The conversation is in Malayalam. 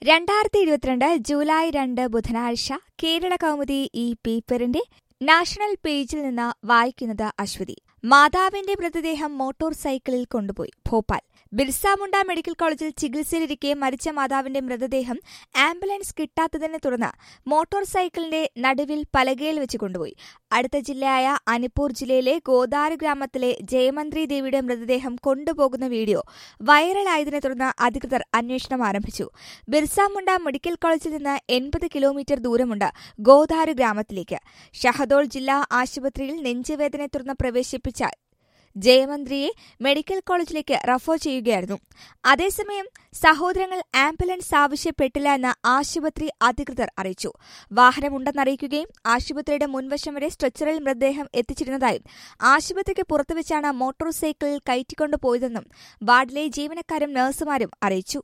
2022 ജൂലൈ 2 ബുധനാഴ്ച കേരള കൗമുദി ഈ പേപ്പറിന്റെ നാഷണൽ പേജിൽ നിന്ന് വായിക്കുന്നത് അശ്വതി. മാതാവിന്റെ മൃതദേഹം മോട്ടോർ സൈക്കിളിൽ കൊണ്ടുപോയി. ഭോപ്പാൽ ബിർസ മുണ്ട മെഡിക്കൽ കോളേജിൽ ചികിത്സയിലിരിക്കെ മരിച്ച മാതാവിന്റെ മൃതദേഹം ആംബുലൻസ് കിട്ടാത്തതിനെ തുടർന്ന് മോട്ടോർ സൈക്കിളിന്റെ നടുവിൽ പലകയിൽ വെച്ച് കൊണ്ടുപോയി. അടുത്ത ജില്ലയായ അനിപ്പൂർ ജില്ലയിലെ ഗോദാരു ഗ്രാമത്തിലെ ജയമന്ത്രി ദേവിയുടെ മൃതദേഹം കൊണ്ടുപോകുന്ന വീഡിയോ വൈറലായതിനെ തുടർന്ന് അധികൃതർ അന്വേഷണം ആരംഭിച്ചു. ബിർസ മുണ്ട മെഡിക്കൽ കോളേജിൽ നിന്ന് 80 കിലോമീറ്റർ ദൂരമുണ്ട് ഗോദാരു ഗ്രാമത്തിലേക്ക്. ഷഹദോൾ ജില്ലാ ആശുപത്രിയിൽ നെഞ്ചുവേദനയെ തുടർന്ന് പ്രവേശിപ്പിച്ച ജയമന്ത്രിയെ മെഡിക്കൽ കോളേജിലേക്ക് റഫർ ചെയ്യുകയായിരുന്നു. അതേസമയം സഹോദരങ്ങൾ ആംബുലൻസ് ആവശ്യപ്പെട്ടില്ല എന്ന് ആശുപത്രി അധികൃതർ അറിയിച്ചു. വാഹനമുണ്ടെന്നറിയിക്കുകയും ആശുപത്രിയുടെ മുൻവശം വരെ സ്ട്രെച്ചറിൽ മൃതദേഹം എത്തിച്ചിരുന്നതായും ആശുപത്രിക്ക് പുറത്തുവച്ചാണ് മോട്ടോർ സൈക്കിളിൽ കയറ്റിക്കൊണ്ടുപോയതെന്നും വാർഡിലെ ജീവനക്കാരും നഴ്സുമാരും അറിയിച്ചു.